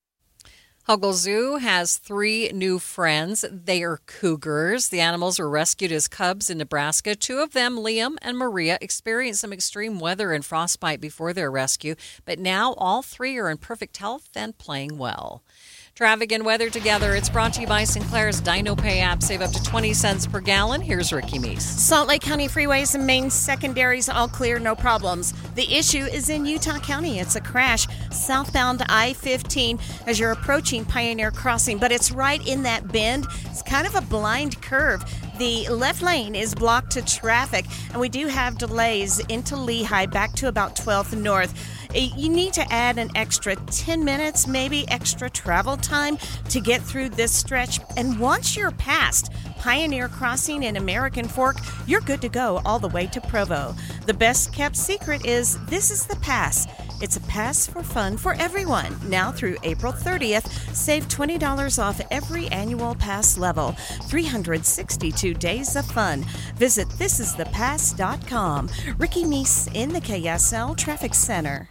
Huggle Zoo has 3 new friends. They are cougars. The animals were rescued as cubs in Nebraska. 2 of them, Liam and Maria, experienced some extreme weather and frostbite before their rescue, but now all 3 are in perfect health and playing well. Traffic and weather together. It's brought to you by Sinclair's Dino Pay app. Save up to 20 cents per gallon. Here's Ricky Meese. Salt Lake County freeways and main secondaries all clear, no problems. The issue is in Utah County. It's a crash southbound I-15 as you're approaching Pioneer Crossing, but it's right in that bend. It's kind of a blind curve. The left lane is blocked to traffic, and we do have delays into Lehigh back to about 12th North. You need to add an extra 10 minutes, maybe extra travel time to get through this stretch. And once you're past Pioneer Crossing in American Fork, you're good to go all the way to Provo. The best kept secret is this is the pass. It's a pass for fun for everyone. Now through April 30th, save $20 off every annual pass level. 362 days of fun. Visit thisisthepass.com. Ricky Meese in the KSL Traffic Center.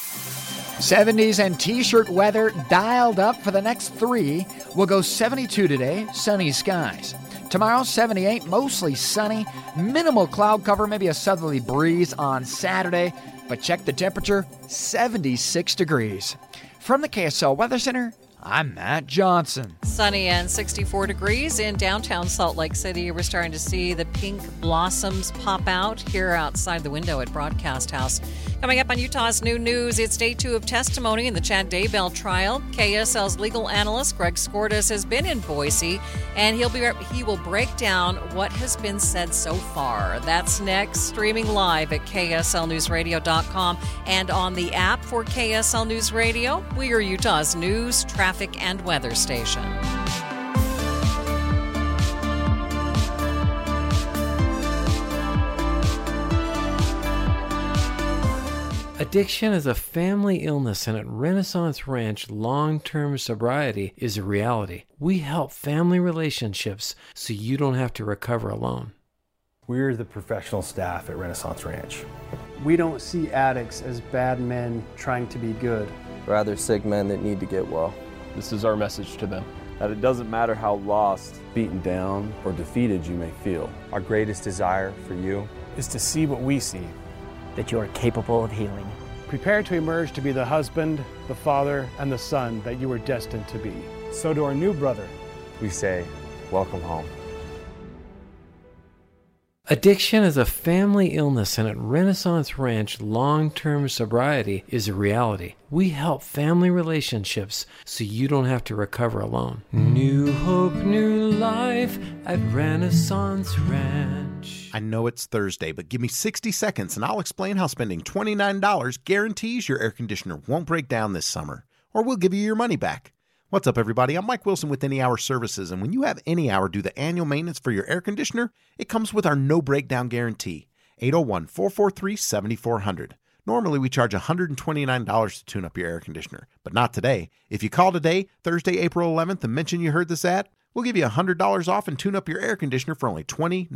70s and t-shirt weather dialed up for the next 3. We'll go 72 today, sunny skies. Tomorrow, 78, mostly sunny. Minimal cloud cover, maybe a southerly breeze on Saturday. But check the temperature, 76 degrees. From the KSL Weather Center, I'm Matt Johnson. Sunny and 64 degrees in downtown Salt Lake City. We're starting to see the pink blossoms pop out here outside the window at Broadcast House. Coming up on Utah's New News, it's day 2 of testimony in the Chad Daybell trial. KSL's legal analyst Greg Skordas has been in Boise, and he will break down what has been said so far. That's next, streaming live at KSLNewsRadio.com and on the app for KSL News Radio. We are Utah's news, traffic, and weather station. Addiction is a family illness, and at Renaissance Ranch, long-term sobriety is a reality. We help family relationships so you don't have to recover alone. We're the professional staff at Renaissance Ranch. We don't see addicts as bad men trying to be good. Rather sick men that need to get well. This is our message to them. That it doesn't matter how lost, beaten down, or defeated you may feel. Our greatest desire for you is to see what we see. That you are capable of healing. Prepare to emerge to be the husband, the father, and the son that you were destined to be. So to our new brother, we say, welcome home. Addiction is a family illness, and at Renaissance Ranch, long-term sobriety is a reality. We help family relationships so you don't have to recover alone. New hope, new life at Renaissance Ranch. I know it's Thursday, but give me 60 seconds and I'll explain how spending $29 guarantees your air conditioner won't break down this summer, or we'll give you your money back. What's up, everybody? I'm Mike Wilson with Any Hour Services, and when you have Any Hour do the annual maintenance for your air conditioner, it comes with our no breakdown guarantee, 801-443-7400. Normally, we charge $129 to tune up your air conditioner, but not today. If you call today, Thursday, April 11th, and mention you heard this ad, we'll give you $100 off and tune up your air conditioner for only $29.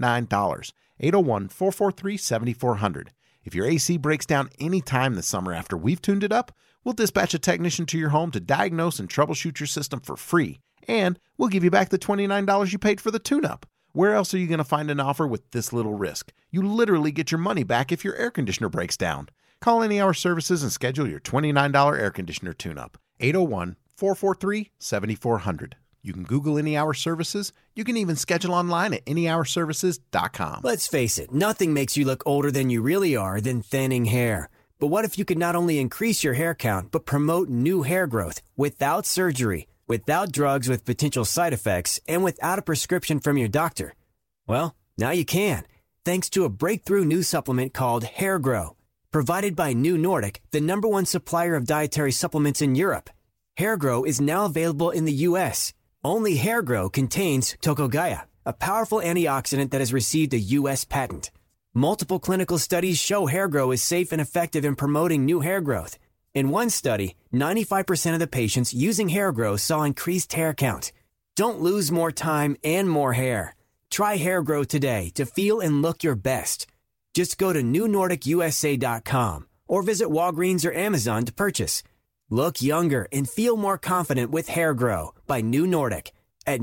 801-443-7400. If your AC breaks down any time this summer after we've tuned it up, we'll dispatch a technician to your home to diagnose and troubleshoot your system for free, and we'll give you back the $29 you paid for the tune-up. Where else are you going to find an offer with this little risk? You literally get your money back if your air conditioner breaks down. Call Any Hour Services and schedule your $29 air conditioner tune-up. 801-443-7400. You can Google Any Hour Services. You can even schedule online at anyhourservices.com. Let's face it, nothing makes you look older than you really are than thinning hair. But what if you could not only increase your hair count, but promote new hair growth without surgery, without drugs with potential side effects, and without a prescription from your doctor? Well, now you can, thanks to a breakthrough new supplement called Hair Grow, provided by New Nordic, the #1 supplier of dietary supplements in Europe. Hair Grow is now available in the U.S. Only Hair Grow contains Tocogaya, a powerful antioxidant that has received a U.S. patent. Multiple clinical studies show Hair Grow is safe and effective in promoting new hair growth. In one study, 95% of the patients using Hair Grow saw increased hair count. Don't lose more time and more hair. Try Hair Grow today to feel and look your best. Just go to newnordicusa.com or visit Walgreens or Amazon to purchase. Look younger and feel more confident with Hair Grow by New Nordic at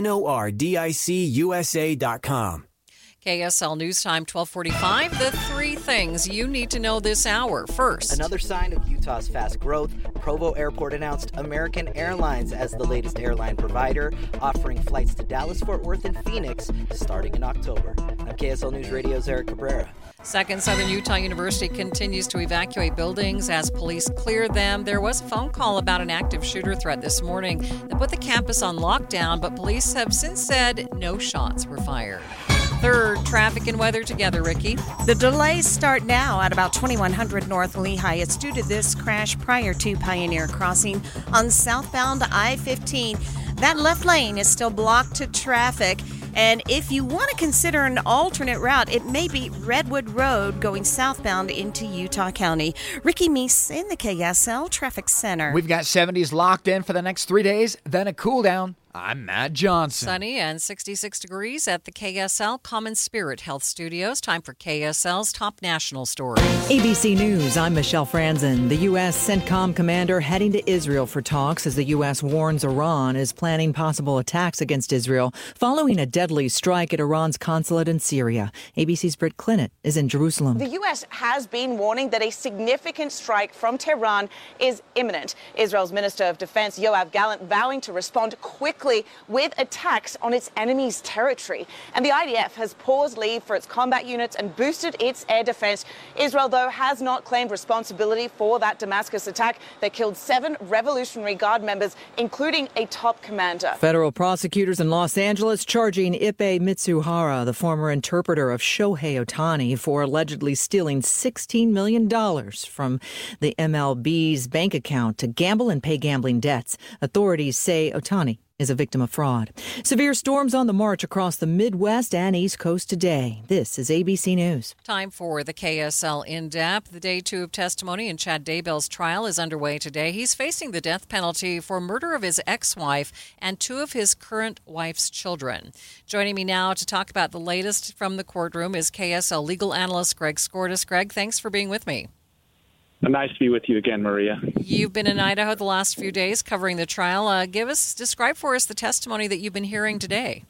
newnordicusa.com. KSL News Time 12:45. The three things you need to know this hour. First, another sign of Utah's fast growth. Provo Airport announced American Airlines as the latest airline provider, offering flights to Dallas, Fort Worth, and Phoenix starting in October. I'm KSL News Radio's Eric Cabrera. Second, Southern Utah University continues to evacuate buildings as police clear them. There was a phone call about an active shooter threat this morning that put the campus on lockdown, but police have since said no shots were fired. Third, traffic and weather together, Ricky. The delays start now at about 2100 North Lehigh. It's due to this crash prior to Pioneer Crossing on southbound I-15. That left lane is still blocked to traffic. And if you want to consider an alternate route, it may be Redwood Road going southbound into Utah County. Ricky Meese in the KSL Traffic Center. We've got 70s locked in for the next 3 days, then a cool down. I'm Matt Johnson. Sunny and 66 degrees at the KSL Common Spirit Health Studios. Time for KSL's top national stories. ABC News, I'm Michelle Franzen. The U.S. CENTCOM commander heading to Israel for talks as the U.S. warns Iran is planning possible attacks against Israel following a deadly strike at Iran's consulate in Syria. ABC's Britt Clinnett is in Jerusalem. The U.S. has been warning that a significant strike from Tehran is imminent. Israel's Minister of Defense, Yoav Gallant, vowing to respond quickly with attacks on its enemy's territory. And the IDF has paused leave for its combat units and boosted its air defense. Israel, though, has not claimed responsibility for that Damascus attack that killed 7 Revolutionary Guard members, including a top commander. Federal prosecutors in Los Angeles charging Ippei Mitsuhara, the former interpreter of Shohei Ohtani, for allegedly stealing $16 million from the MLB's bank account to gamble and pay gambling debts. Authorities say Ohtani is a victim of fraud. Severe storms on the march across the Midwest and East Coast today. This is ABC News. Time for the KSL In-Depth. The day 2 of testimony in Chad Daybell's trial is underway today. He's facing the death penalty for murder of his ex-wife and 2 of his current wife's children. Joining me now to talk about the latest from the courtroom is KSL legal analyst Greg Skordas. Greg, thanks for being with me. Nice to be with you again, Maria. You've been in Idaho the last few days covering the trial. Describe for us the testimony that you've been hearing today.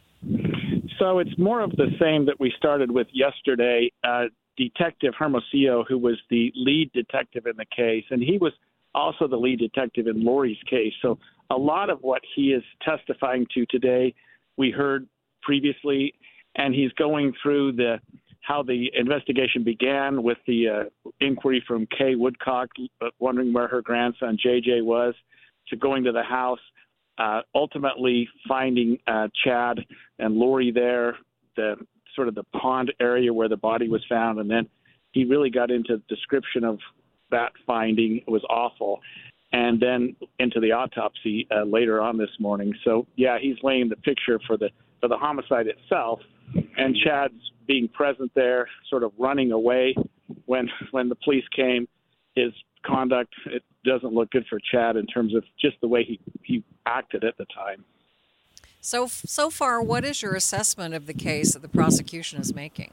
So it's more of the same that we started with yesterday. Detective Hermosillo, who was the lead detective in the case, and he was also the lead detective in Lori's case. So a lot of what he is testifying to today, we heard previously, and he's going through how the investigation began with the inquiry from Kay Woodcock, wondering where her grandson JJ was, to going to the house, ultimately finding Chad and Lori there, the sort of the pond area where the body was found, and then he really got into the description of that finding. It was awful, and then into the autopsy later on this morning. So yeah, he's laying the picture for the homicide itself, and Chad's being present there, sort of running away when the police came. His conduct, it doesn't look good for Chad in terms of just the way he acted at the time. So far, what is your assessment of the case that the prosecution is making?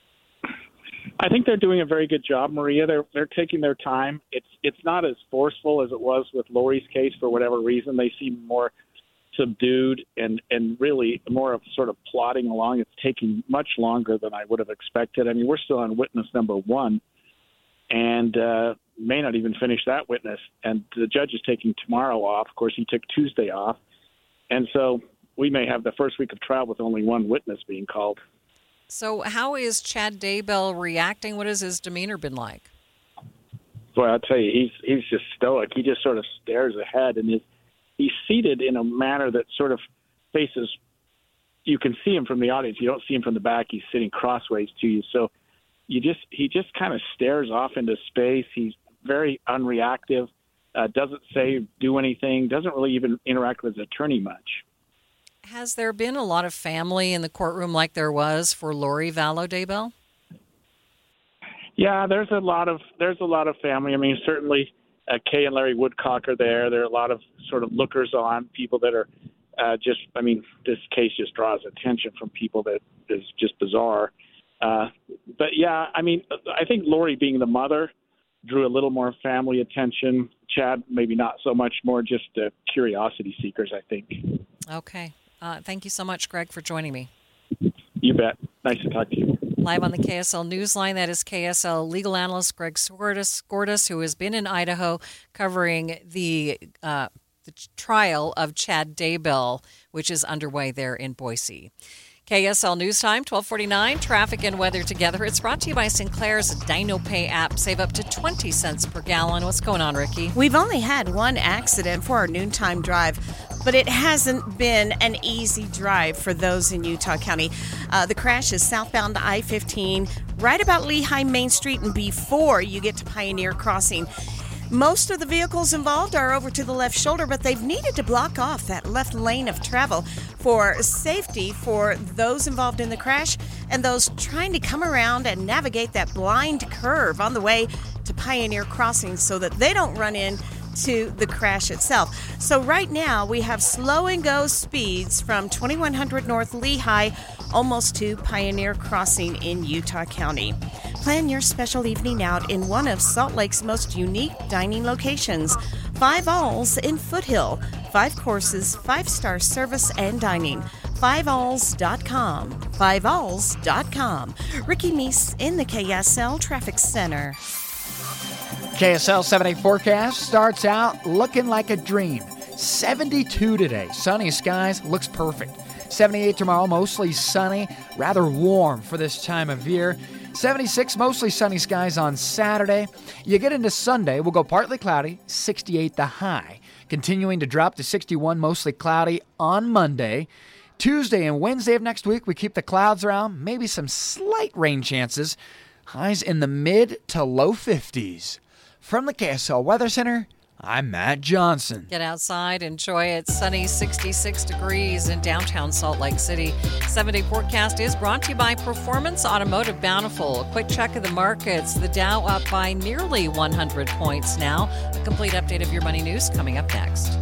I think they're doing a very good job, Maria. They're taking their time. It's not as forceful as it was with Lori's case for whatever reason. They seem more subdued and really more of sort of plodding along. It's taking much longer than I would have expected. I mean, we're still on witness number 1 and may not even finish that witness. And the judge is taking tomorrow off. Of course, he took Tuesday off. And so we may have the first week of trial with only one witness being called. So how is Chad Daybell reacting? What has his demeanor been like? Boy, I'll tell you, he's just stoic. He just sort of stares ahead, and he's seated in a manner that sort of faces, you can see him from the audience. You don't see him from the back. He's sitting crossways to you. So he just kind of stares off into space. He's very unreactive, doesn't do anything, doesn't really even interact with his attorney much. Has there been a lot of family in the courtroom like there was for Lori Vallow Daybell? Yeah, there's a lot of family. I mean, certainly Kay and Larry Woodcock are there. There are a lot of sort of lookers on, people that are this case just draws attention from people that is just bizarre. But yeah, I mean, I think Lori being the mother drew a little more family attention. Chad, maybe not so much, more just curiosity seekers, I think. Okay. Thank you so much, Greg, for joining me. You bet. Nice to talk to you. Live on the KSL Newsline, that is KSL legal analyst Greg Skordas, who has been in Idaho covering the trial of Chad Daybell, which is underway there in Boise. KSL News Time, 12:49. Traffic and weather together. It's brought to you by Sinclair's DinoPay app. Save up to 20 cents per gallon. What's going on, Ricky? We've only had one accident for our noontime drive, but it hasn't been an easy drive for those in Utah County. The crash is southbound I-15, right about Lehigh Main Street and before you get to Pioneer Crossing. Most of the vehicles involved are over to the left shoulder, but they've needed to block off that left lane of travel for safety for those involved in the crash and those trying to come around and navigate that blind curve on the way to Pioneer Crossing so that they don't run into the crash itself. So right now we have slow and go speeds from 2100 North Lehigh almost to Pioneer Crossing in Utah County. Plan your special evening out in one of Salt Lake's most unique dining locations. 5 Alls in Foothill. 5 courses, 5-star service and dining. 5alls.com. 5alls.com. Ricky Meese in the KSL Traffic Center. KSL 7-day forecast starts out looking like a dream. 72 today. Sunny skies. Looks perfect. 78 tomorrow, mostly sunny, rather warm for this time of year. 76, mostly sunny skies on Saturday. You get into Sunday, we'll go partly cloudy, 68 the high. Continuing to drop to 61, mostly cloudy on Monday. Tuesday and Wednesday of next week, we keep the clouds around, maybe some slight rain chances. Highs in the mid to low 50s. From the KSL Weather Center, I'm Matt Johnson. Get outside, enjoy it. Sunny, 66 degrees in downtown Salt Lake City. 7-day forecast is brought to you by Performance Automotive Bountiful. A quick check of the markets. The Dow up by nearly 100 points now. A complete update of your money news coming up next.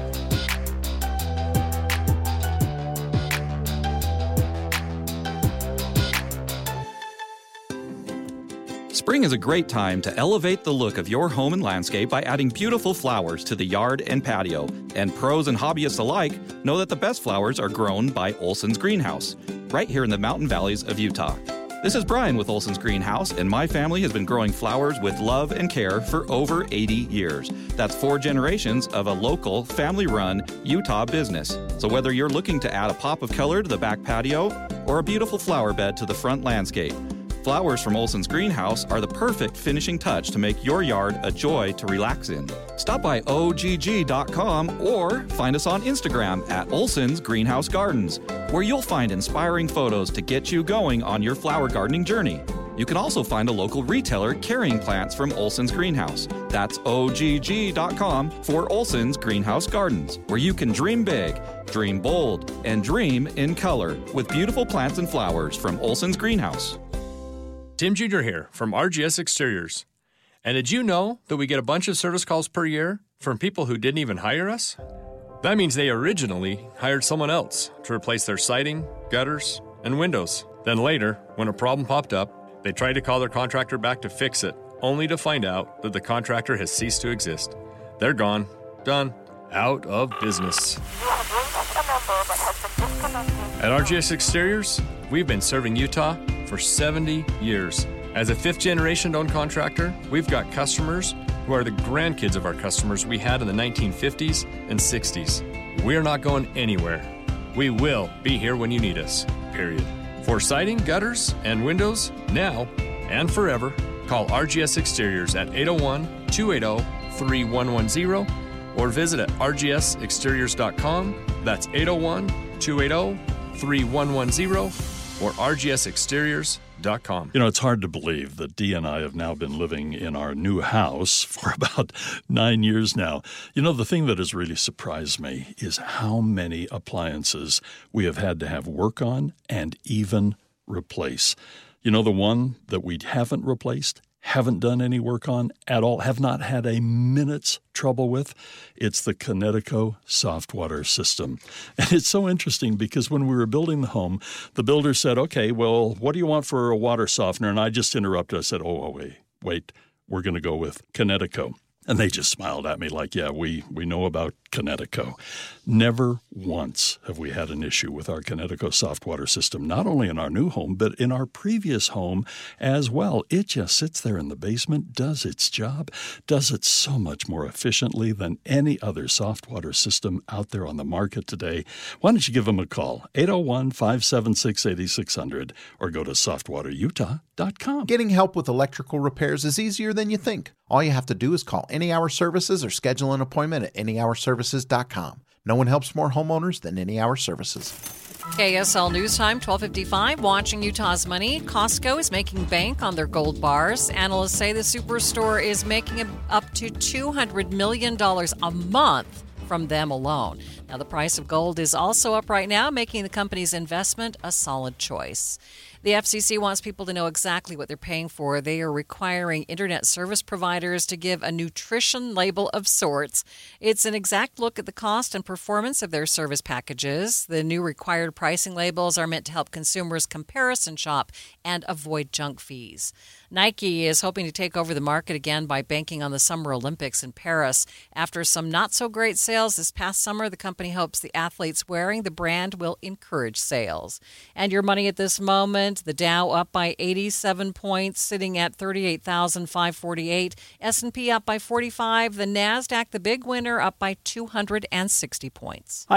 Spring is a great time to elevate the look of your home and landscape by adding beautiful flowers to the yard and patio. And pros and hobbyists alike know that the best flowers are grown by Olson's Greenhouse, right here in the mountain valleys of Utah. This is Brian with Olson's Greenhouse, and my family has been growing flowers with love and care for over 80 years. That's 4 generations of a local, family-run Utah business. So whether you're looking to add a pop of color to the back patio or a beautiful flower bed to the front landscape, flowers from Olson's Greenhouse are the perfect finishing touch to make your yard a joy to relax in. Stop by OGG.com or find us on Instagram at Olson's Greenhouse Gardens, where you'll find inspiring photos to get you going on your flower gardening journey. You can also find a local retailer carrying plants from Olson's Greenhouse. That's OGG.com for Olson's Greenhouse Gardens, where you can dream big, dream bold, and dream in color with beautiful plants and flowers from Olson's Greenhouse. Tim Jr. here from RGS Exteriors. And did you know that we get a bunch of service calls per year from people who didn't even hire us? That means they originally hired someone else to replace their siding, gutters, and windows. Then later, when a problem popped up, they tried to call their contractor back to fix it, only to find out that the contractor has ceased to exist. They're gone, done, out of business. At RGS Exteriors, we've been serving Utah for 70 years. As a fifth-generation owned contractor, we've got customers who are the grandkids of our customers we had in the 1950s and 60s. We're not going anywhere. We will be here when you need us, period. For siding, gutters, and windows, now and forever, call RGS Exteriors at 801-280-3110 or visit at rgsexteriors.com. That's 801-280-3110 or rgsexteriors.com. You know, it's hard to believe that Dee and I have now been living in our new house for about 9 years now. You know, the thing that has really surprised me is how many appliances we have had to have work on and even replace. You know, the one that we haven't replaced, haven't done any work on at all, have not had a minute's trouble with, it's the Kinetico soft water system. And it's so interesting because when we were building the home, the builder said, okay, well, what do you want for a water softener? And I just interrupted. I said, wait, we're going to go with Kinetico. And they just smiled at me like, yeah, we know about Kinetico. Never once have we had an issue with our Kinetico soft water system, not only in our new home, but in our previous home as well. It just sits there in the basement, does its job, does it so much more efficiently than any other soft water system out there on the market today. Why don't you give them a call, 801-576-8600, or go to softwaterutah.com. Getting help with electrical repairs is easier than you think. All you have to do is call Any Hour Services or schedule an appointment at anyhourservices.com. No one helps more homeowners than Any Hour Services. KSL News Time, 12:55. Watching Utah's money. Costco is making bank on their gold bars. Analysts say the superstore is making up to $200 million a month from them alone. Now, the price of gold is also up right now, making the company's investment a solid choice. The FCC wants people to know exactly what they're paying for. They are requiring internet service providers to give a nutrition label of sorts. It's an exact look at the cost and performance of their service packages. The new required pricing labels are meant to help consumers comparison shop and avoid junk fees. Nike is hoping to take over the market again by banking on the Summer Olympics in Paris. After some not-so-great sales this past summer, the company hopes the athletes wearing the brand will encourage sales. And your money at this moment, the Dow up by 87 points, sitting at 38,548. S&P up by 45. The NASDAQ, the big winner, up by 260 points.